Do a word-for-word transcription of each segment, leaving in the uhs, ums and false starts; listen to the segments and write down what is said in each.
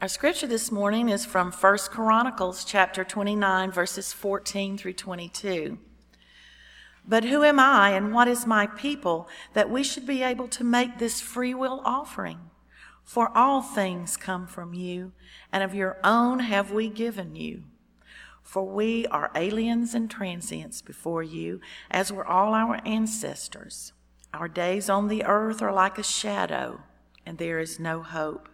Our scripture this morning is from First Chronicles chapter twenty-nine, verses fourteen through twenty-two. But who am I and what is my people that we should be able to make this free will offering? For all things come from you, and of your own have we given you. For we are aliens and transients before you, as were all our ancestors. Our days on the earth are like a shadow, and there is no hope.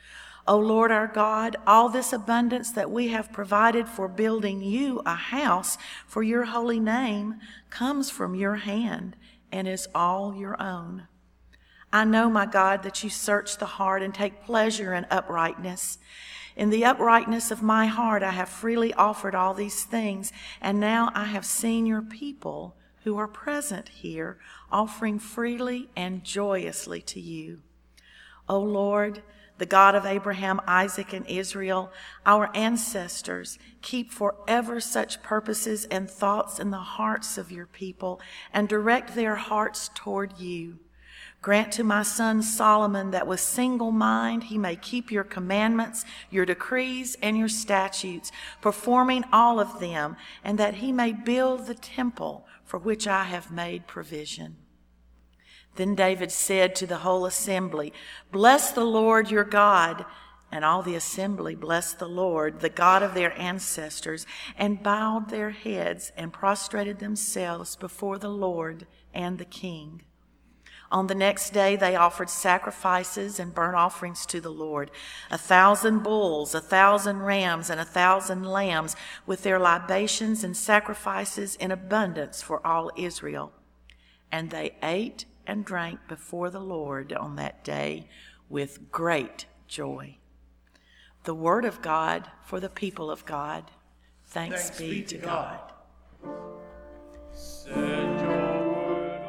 O Lord our God, all this abundance that we have provided for building you a house for your holy name comes from your hand and is all your own. I know, my God, that you search the heart and take pleasure in uprightness. In the uprightness of my heart I have freely offered all these things, and now I have seen your people who are present here offering freely and joyously to you. O Lord, the God of Abraham, Isaac, and Israel, our ancestors, keep forever such purposes and thoughts in the hearts of your people and direct their hearts toward you. Grant to my son Solomon that with single mind he may keep your commandments, your decrees, and your statutes, performing all of them, and that he may build the temple for which I have made provision. Then David said to the whole assembly, Bless the Lord your God. And all the assembly blessed the Lord, the God of their ancestors, and bowed their heads and prostrated themselves before the Lord and the king. On the next day they offered sacrifices and burnt offerings to the Lord, a thousand bulls, a thousand rams, and a thousand lambs, with their libations and sacrifices in abundance for all Israel. And they ate and drank before the Lord on that day with great joy. The word of God for the people of God. Thanks, Thanks be, be to God. God. Send your word,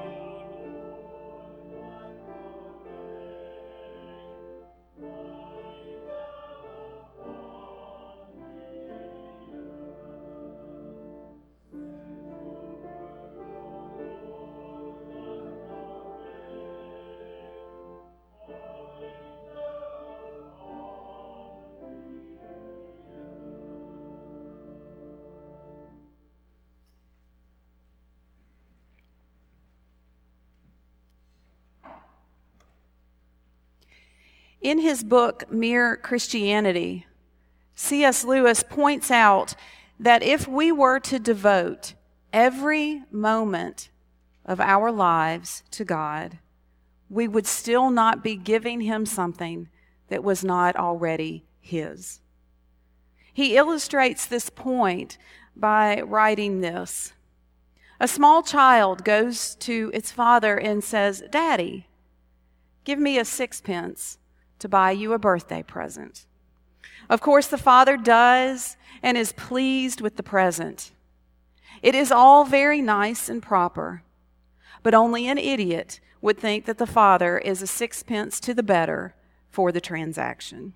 In his book, Mere Christianity, C S Lewis points out that if we were to devote every moment of our lives to God, we would still not be giving him something that was not already his. He illustrates this point by writing this. A small child goes to its father and says, Daddy, give me a sixpence to buy you a birthday present. Of course, the father does and is pleased with the present. It is all very nice and proper, but only an idiot would think that the father is a sixpence to the better for the transaction.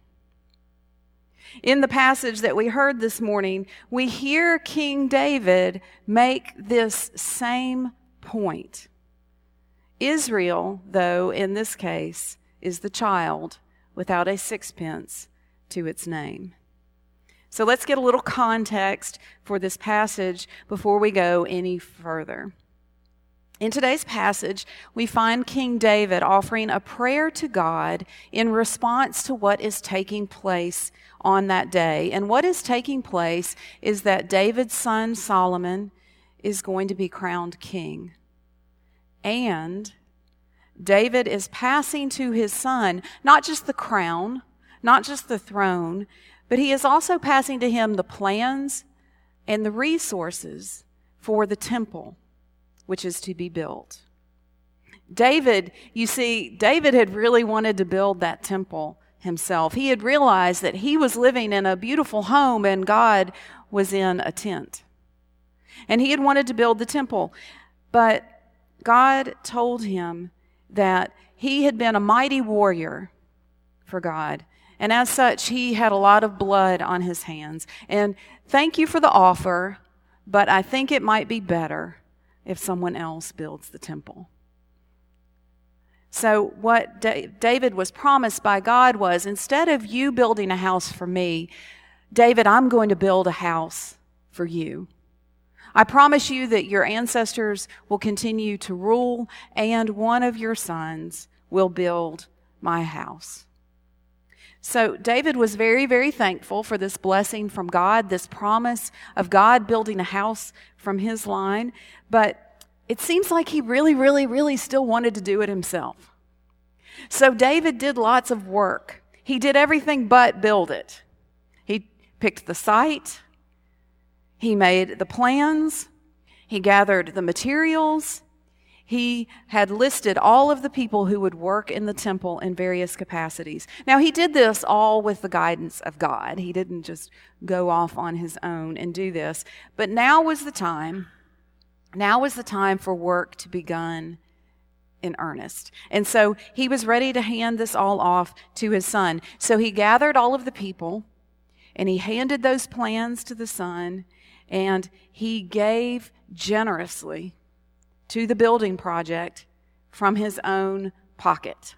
In the passage that we heard this morning, we hear King David make this same point. Israel, though, in this case, is the child without a sixpence to its name. So let's get a little context for this passage before we go any further. In today's passage, we find King David offering a prayer to God in response to what is taking place on that day. And what is taking place is that David's son Solomon is going to be crowned king. And David is passing to his son not just the crown, not just the throne, but he is also passing to him the plans and the resources for the temple, which is to be built. David, you see, David had really wanted to build that temple himself. He had realized that he was living in a beautiful home and God was in a tent. And he had wanted to build the temple, but God told him that he had been a mighty warrior for God. And as such, he had a lot of blood on his hands. And thank you for the offer, but I think it might be better if someone else builds the temple. So what Da- David was promised by God was, instead of you building a house for me, David, I'm going to build a house for you. I promise you that your ancestors will continue to rule, and one of your sons will build my house. So David was very, very thankful for this blessing from God, this promise of God building a house from his line, but it seems like he really, really, really still wanted to do it himself. So David did lots of work. He did everything but build it. He picked the site. He made the plans. He gathered the materials. He had listed all of the people who would work in the temple in various capacities. Now, he did this all with the guidance of God. He didn't just go off on his own and do this. But now was the time, now was the time for work to begun in earnest. And so he was ready to hand this all off to his son. So he gathered all of the people, and he handed those plans to the son, and he gave generously to the building project from his own pocket.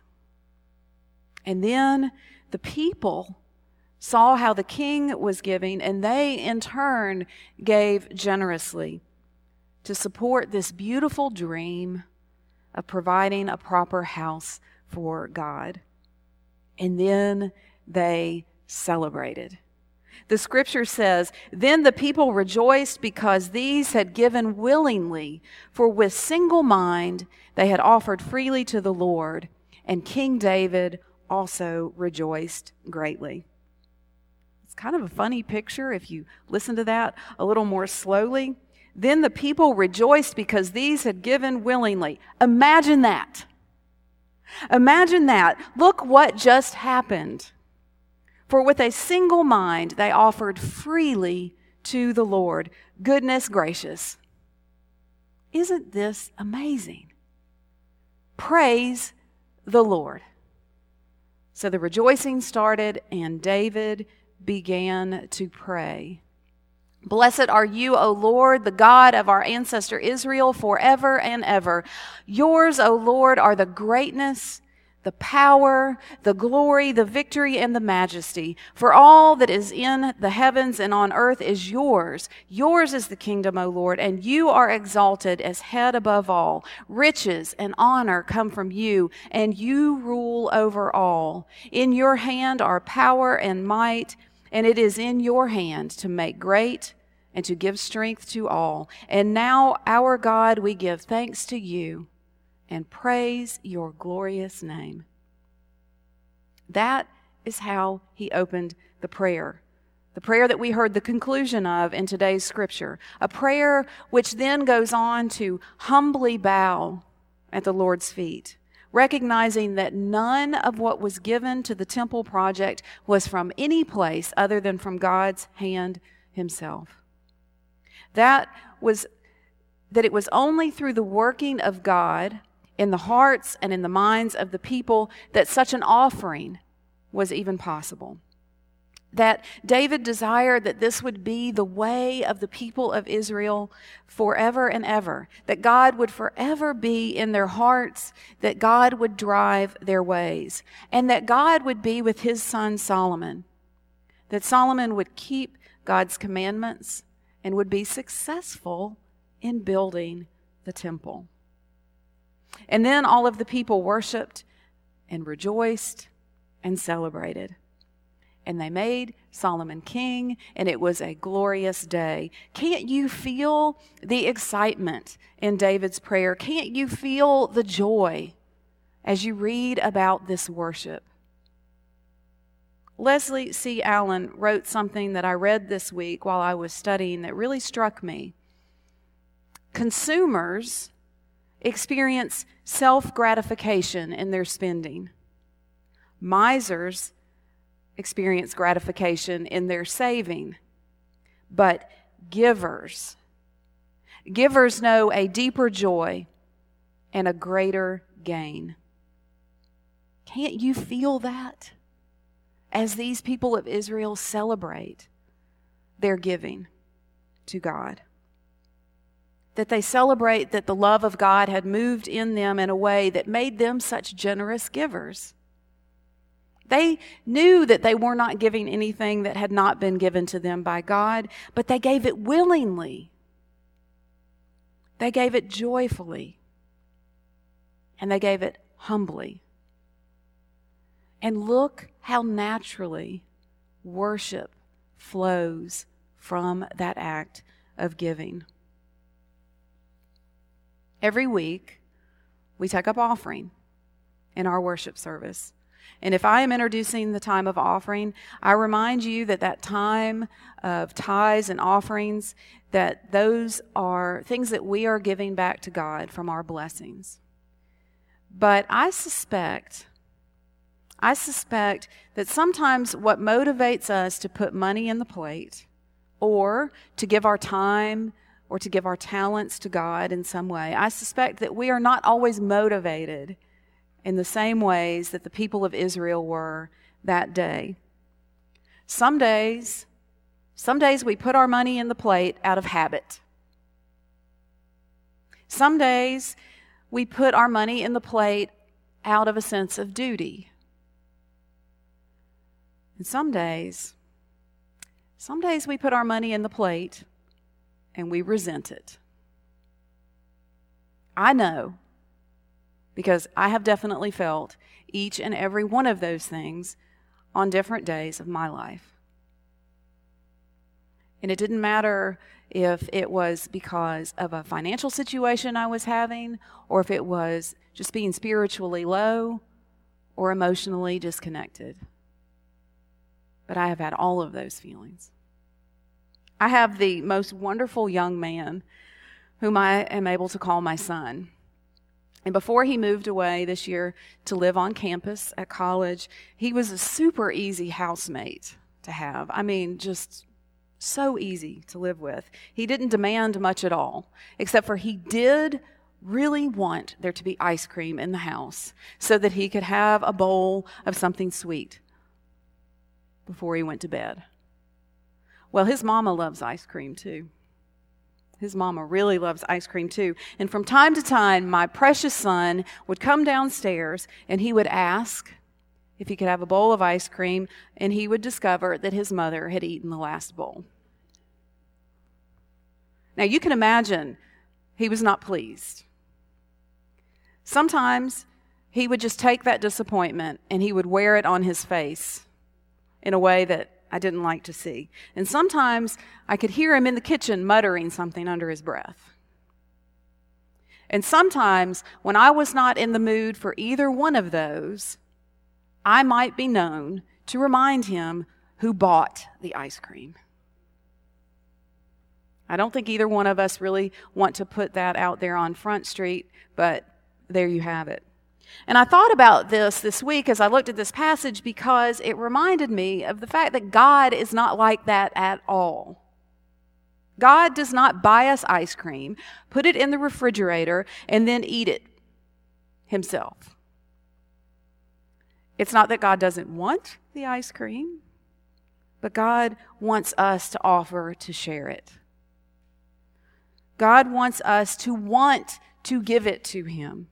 And then the people saw how the king was giving, and they in turn gave generously to support this beautiful dream of providing a proper house for God. And then they celebrated. The scripture says, "Then the people rejoiced because these had given willingly, for with single mind they had offered freely to the Lord, and King David also rejoiced greatly." It's kind of a funny picture if you listen to that a little more slowly. Then the people rejoiced because these had given willingly. Imagine that. Imagine that. Look what just happened. For with a single mind they offered freely to the Lord. Goodness gracious. Isn't this amazing? Praise the Lord. So the rejoicing started, and David began to pray. "Blessed are you, O Lord, the God of our ancestor Israel, forever and ever. Yours, O Lord, are the greatness, the power, the glory, the victory, and the majesty. For all that is in the heavens and on earth is yours. Yours is the kingdom, O Lord, and you are exalted as head above all. Riches and honor come from you, and you rule over all. In your hand are power and might, and it is in your hand to make great and to give strength to all. And now, our God, we give thanks to you and praise your glorious name." That is how he opened the prayer. The prayer that we heard the conclusion of in today's scripture. A prayer which then goes on to humbly bow at the Lord's feet, recognizing that none of what was given to the temple project was from any place other than from God's hand himself. That was that it was only through the working of God in the hearts and in the minds of the people that such an offering was even possible. That David desired that this would be the way of the people of Israel forever and ever, that God would forever be in their hearts, that God would drive their ways, and that God would be with his son Solomon, that Solomon would keep God's commandments and would be successful in building the temple. And then all of the people worshiped and rejoiced and celebrated. And they made Solomon king, and it was a glorious day. Can't you feel the excitement in David's prayer? Can't you feel the joy as you read about this worship? Leslie C. Allen wrote something that I read this week while I was studying that really struck me. Consumers experience self-gratification in their spending. Misers experience gratification in their saving. But givers, givers know a deeper joy and a greater gain. Can't you feel that as these people of Israel celebrate their giving to God? that they celebrate that the love of God had moved in them in a way that made them such generous givers. They knew that they were not giving anything that had not been given to them by God, but they gave it willingly. They gave it joyfully. And they gave it humbly. And look how naturally worship flows from that act of giving. Every week, we take up offering in our worship service. And if I am introducing the time of offering, I remind you that that time of tithes and offerings, that those are things that we are giving back to God from our blessings. But I suspect, I suspect that sometimes what motivates us to put money in the plate or to give our time or to give our talents to God in some way, I suspect that we are not always motivated in the same ways that the people of Israel were that day. Some days, some days we put our money in the plate out of habit. Some days we put our money in the plate out of a sense of duty. And some days, some days we put our money in the plate and we resent it. I know, because I have definitely felt each and every one of those things on different days of my life. And it didn't matter if it was because of a financial situation I was having, or if it was just being spiritually low or emotionally disconnected. But I have had all of those feelings. I have the most wonderful young man whom I am able to call my son. And before he moved away this year to live on campus at college, he was a super easy housemate to have. I mean, just so easy to live with. He didn't demand much at all, except for he did really want there to be ice cream in the house so that he could have a bowl of something sweet before he went to bed. Well, his mama loves ice cream too. His mama really loves ice cream too. And from time to time, my precious son would come downstairs and he would ask if he could have a bowl of ice cream, and he would discover that his mother had eaten the last bowl. Now, you can imagine he was not pleased. Sometimes he would just take that disappointment and he would wear it on his face in a way that I didn't like to see. And sometimes I could hear him in the kitchen muttering something under his breath. And sometimes when I was not in the mood for either one of those, I might be known to remind him who bought the ice cream. I don't think either one of us really want to put that out there on Front Street, but there you have it. And I thought about this this week as I looked at this passage because it reminded me of the fact that God is not like that at all. God does not buy us ice cream, put it in the refrigerator, and then eat it himself. It's not that God doesn't want the ice cream, but God wants us to offer to share it. God wants us to want to give it to him.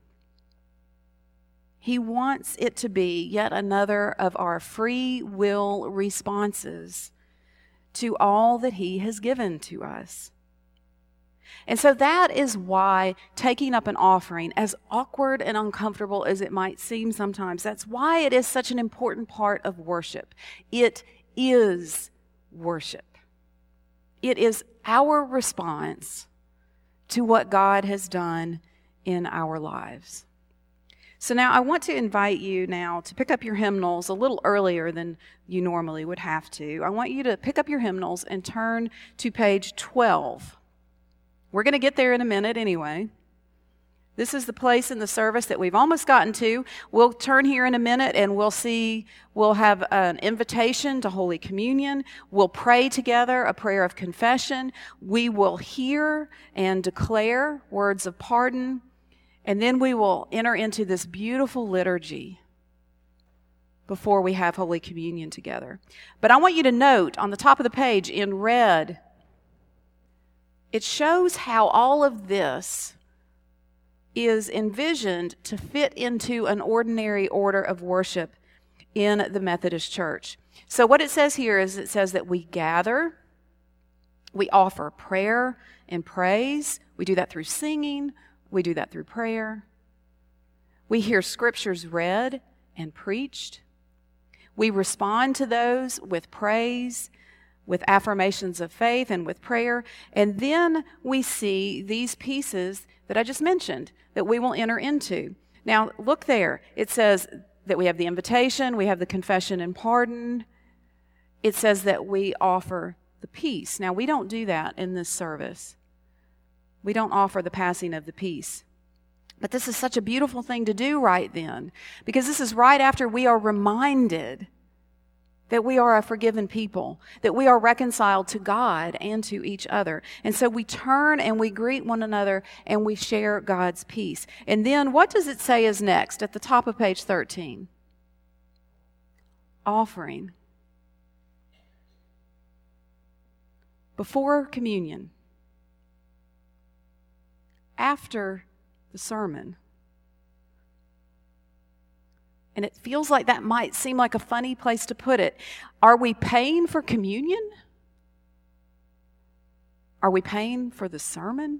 He wants it to be yet another of our free will responses to all that he has given to us. And so that is why taking up an offering, as awkward and uncomfortable as it might seem sometimes, that's why it is such an important part of worship. It is worship. It is our response to what God has done in our lives. So now I want to invite you now to pick up your hymnals a little earlier than you normally would have to. I want you to pick up your hymnals and turn to page twelve. We're going to get there in a minute anyway. This is the place in the service that we've almost gotten to. We'll turn here in a minute and we'll see, we'll have an invitation to Holy Communion. We'll pray together a prayer of confession. We will hear and declare words of pardon. And then we will enter into this beautiful liturgy before we have Holy Communion together. But I want you to note on the top of the page in red, it shows how all of this is envisioned to fit into an ordinary order of worship in the Methodist Church. So what it says here is it says that we gather, we offer prayer and praise. We do that through singing. We do that through prayer. We hear scriptures read and preached. We respond to those with praise, with affirmations of faith, and with prayer. And then we see these pieces that I just mentioned that we will enter into. Now, look there. It says that we have the invitation, we have the confession and pardon. It says that we offer the peace. Now, we don't do that in this service. We don't offer the passing of the peace. But this is such a beautiful thing to do right then, because this is right after we are reminded that we are a forgiven people, that we are reconciled to God and to each other. And so we turn and we greet one another and we share God's peace. And then what does it say is next at the top of page thirteen? Offering. Before communion. After the sermon. And it feels like that might seem like a funny place to put it. Are we paying for communion? Are we paying for the sermon?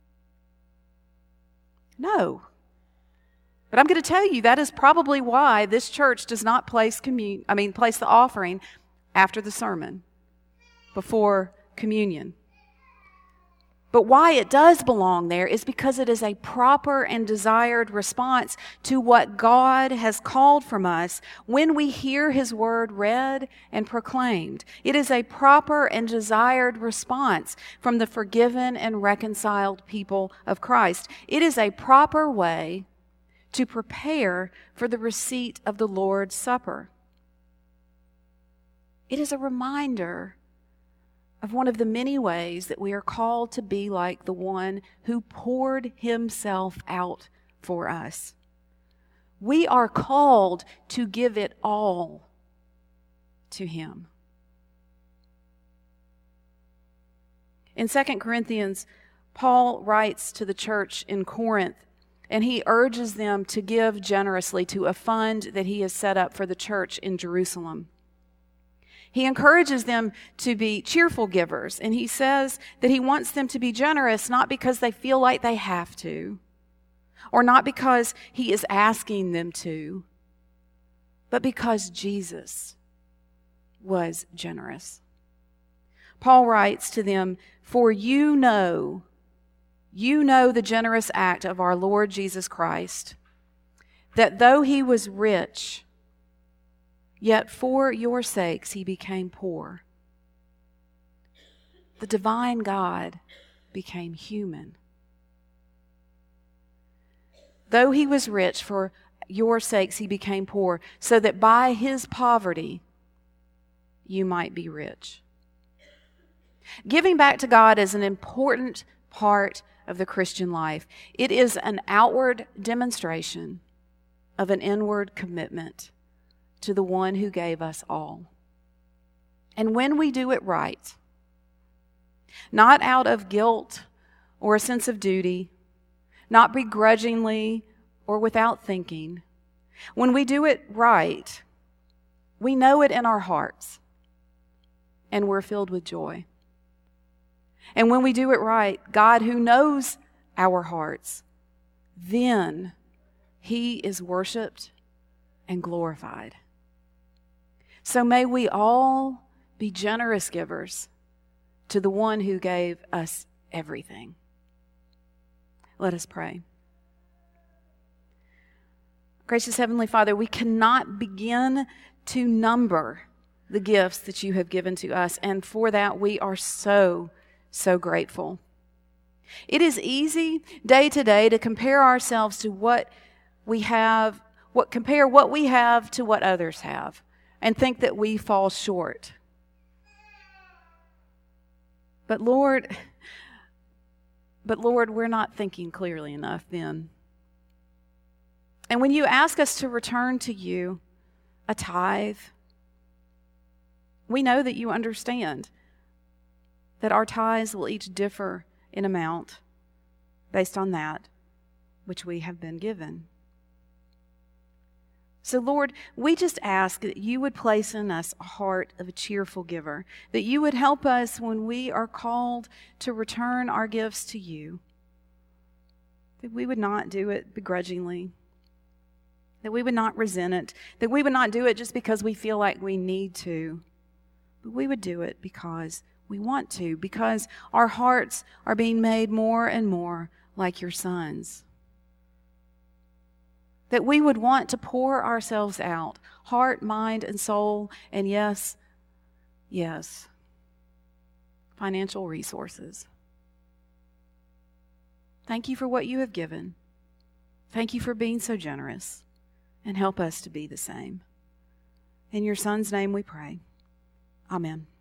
No. But I'm going to tell you that is probably why this church does not place commun- I mean place the offering after the sermon, before communion. But why it does belong there is because it is a proper and desired response to what God has called from us when we hear His word read and proclaimed. It is a proper and desired response from the forgiven and reconciled people of Christ. It is a proper way to prepare for the receipt of the Lord's Supper. It is a reminder of one of the many ways that we are called to be like the one who poured Himself out for us. We are called to give it all to Him. In Second Corinthians, Paul writes to the church in Corinth, and he urges them to give generously to a fund that he has set up for the church in Jerusalem. He encourages them to be cheerful givers, and he says that he wants them to be generous not because they feel like they have to, or not because he is asking them to, but because Jesus was generous. Paul writes to them, "For you know, you know the generous act of our Lord Jesus Christ, that though He was rich, yet for your sakes He became poor. The divine God became human. Though He was rich, for your sakes He became poor, so that by His poverty you might be rich." Giving back to God is an important part of the Christian life. It is an outward demonstration of an inward commitment to the one who gave us all. And when we do it right, not out of guilt or a sense of duty, not begrudgingly or without thinking, when we do it right, we know it in our hearts and we're filled with joy. And when we do it right, God, who knows our hearts, then He is worshiped and glorified. So may we all be generous givers to the one who gave us everything. Let us pray. Gracious Heavenly Father, we cannot begin to number the gifts that you have given to us, and for that we are so, so grateful. It is easy day to day to compare ourselves to what we have, what compare what we have to what others have, and think that we fall short. But Lord, but Lord, we're not thinking clearly enough then. And when you ask us to return to you a tithe, we know that you understand that our tithes will each differ in amount based on that which we have been given. So, Lord, we just ask that you would place in us a heart of a cheerful giver, that you would help us when we are called to return our gifts to you, that we would not do it begrudgingly, that we would not resent it, that we would not do it just because we feel like we need to, but we would do it because we want to, because our hearts are being made more and more like your Son's. That we would want to pour ourselves out, heart, mind, and soul, and yes, yes, financial resources. Thank you for what you have given. Thank you for being so generous, and help us to be the same. In your Son's name we pray. Amen.